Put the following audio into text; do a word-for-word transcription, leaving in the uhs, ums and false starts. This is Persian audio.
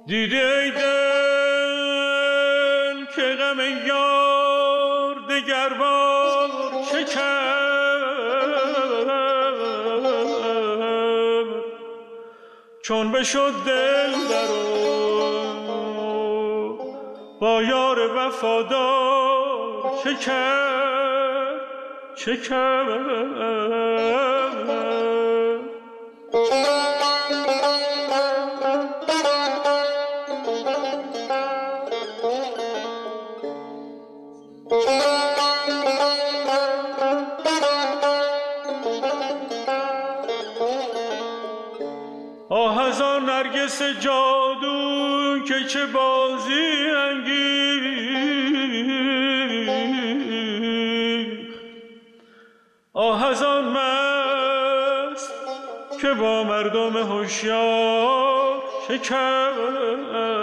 دیده ای دل که غم یار دگر بار چه کرد، چون بشد دل درو با یار وفادار چه کرد چه کرد. آه از آن نرگس جادو که چه بازی انگیخت، آه از آن مست که با مردم هوشیار چه کرد.